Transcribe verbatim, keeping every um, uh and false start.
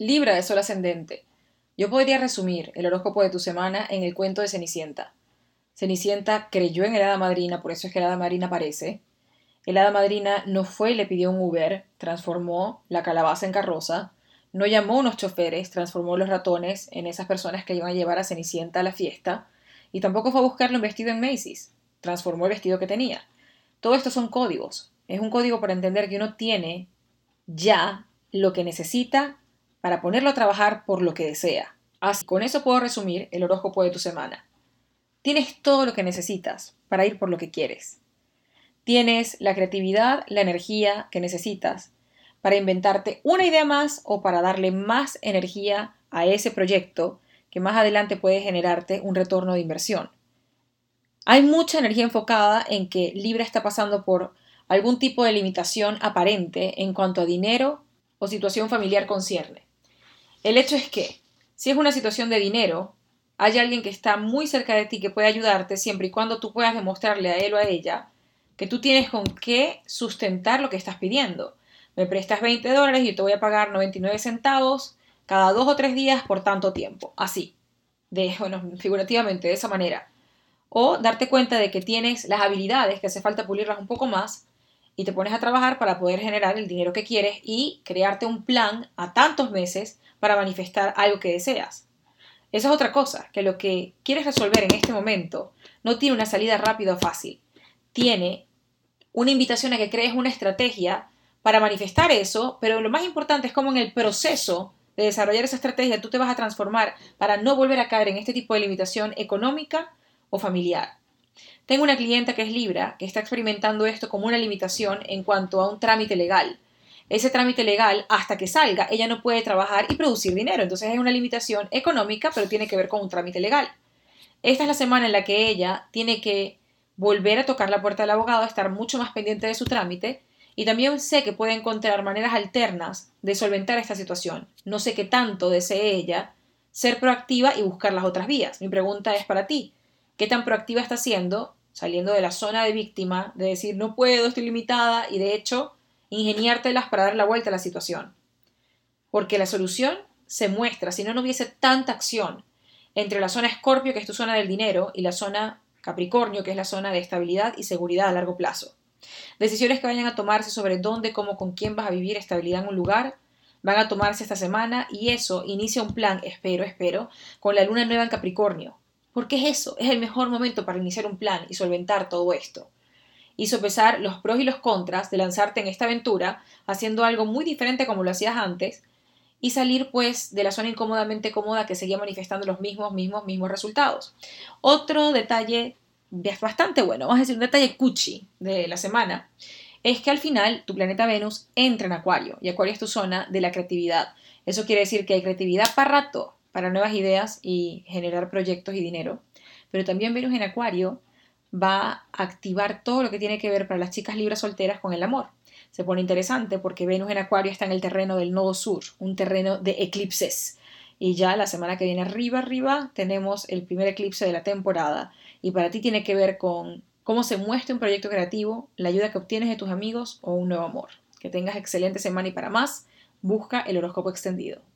Libra de Sol ascendente. Yo podría resumir el horóscopo de tu semana en el cuento de Cenicienta. Cenicienta creyó en el hada madrina, por eso es que el hada madrina aparece. El hada madrina no fue y le pidió un Uber, transformó la calabaza en carroza, no llamó a unos choferes, transformó los ratones en esas personas que iban a llevar a Cenicienta a la fiesta, y tampoco fue a buscarle un vestido en Macy's, transformó el vestido que tenía. Todo esto son códigos. Es un código para entender que uno tiene ya lo que necesita para ponerlo a trabajar por lo que desea. Así, con eso puedo resumir el horóscopo de tu semana. Tienes todo lo que necesitas para ir por lo que quieres. Tienes la creatividad, la energía que necesitas para inventarte una idea más o para darle más energía a ese proyecto que más adelante puede generarte un retorno de inversión. Hay mucha energía enfocada en que Libra está pasando por algún tipo de limitación aparente en cuanto a dinero o situación familiar concierne. El hecho es que, si es una situación de dinero, hay alguien que está muy cerca de ti que puede ayudarte siempre y cuando tú puedas demostrarle a él o a ella que tú tienes con qué sustentar lo que estás pidiendo. Me prestas veinte dólares y yo te voy a pagar noventa y nueve centavos cada dos o tres días por tanto tiempo. Así, de, bueno, figurativamente, de esa manera. O darte cuenta de que tienes las habilidades, que hace falta pulirlas un poco más, y te pones a trabajar para poder generar el dinero que quieres y crearte un plan a tantos meses para manifestar algo que deseas. Esa es otra cosa, que lo que quieres resolver en este momento no tiene una salida rápida o fácil. Tiene una invitación a que crees una estrategia para manifestar eso, pero lo más importante es cómo en el proceso de desarrollar esa estrategia tú te vas a transformar para no volver a caer en este tipo de limitación económica o familiar. Tengo una clienta que es Libra, que está experimentando esto como una limitación en cuanto a un trámite legal. Ese trámite legal, hasta que salga, ella no puede trabajar y producir dinero. Entonces es una limitación económica, pero tiene que ver con un trámite legal. Esta es la semana en la que ella tiene que volver a tocar la puerta del abogado, estar mucho más pendiente de su trámite, y también sé que puede encontrar maneras alternas de solventar esta situación. No sé qué tanto desee ella ser proactiva y buscar las otras vías. Mi pregunta es para ti. ¿Qué tan proactiva está siendo, saliendo de la zona de víctima, de decir no puedo, estoy limitada, y de hecho ingeniártelas para dar la vuelta a la situación? Porque la solución se muestra, si no, no hubiese tanta acción entre la zona Escorpio, que es tu zona del dinero, y la zona Capricornio, que es la zona de estabilidad y seguridad a largo plazo. Decisiones que vayan a tomarse sobre dónde, cómo, con quién vas a vivir estabilidad en un lugar, van a tomarse esta semana, y eso inicia un plan, espero, espero, con la luna nueva en Capricornio. Porque es eso, es el mejor momento para iniciar un plan y solventar todo esto. Y sopesar los pros y los contras de lanzarte en esta aventura, haciendo algo muy diferente como lo hacías antes, y salir pues de la zona incómodamente cómoda que seguía manifestando los mismos, mismos, mismos resultados. Otro detalle bastante bueno, vamos a decir un detalle cuchi de la semana, es que al final tu planeta Venus entra en Acuario, y Acuario es tu zona de la creatividad. Eso quiere decir que hay creatividad para rato, para nuevas ideas y generar proyectos y dinero, pero también Venus en Acuario va a activar todo lo que tiene que ver para las chicas libres solteras con el amor. Se pone interesante porque Venus en Acuario está en el terreno del nodo sur, un terreno de eclipses. Y ya la semana que viene arriba, arriba, tenemos el primer eclipse de la temporada. Y para ti tiene que ver con cómo se muestra un proyecto creativo, la ayuda que obtienes de tus amigos o un nuevo amor. Que tengas excelente semana, y para más, busca el horóscopo extendido.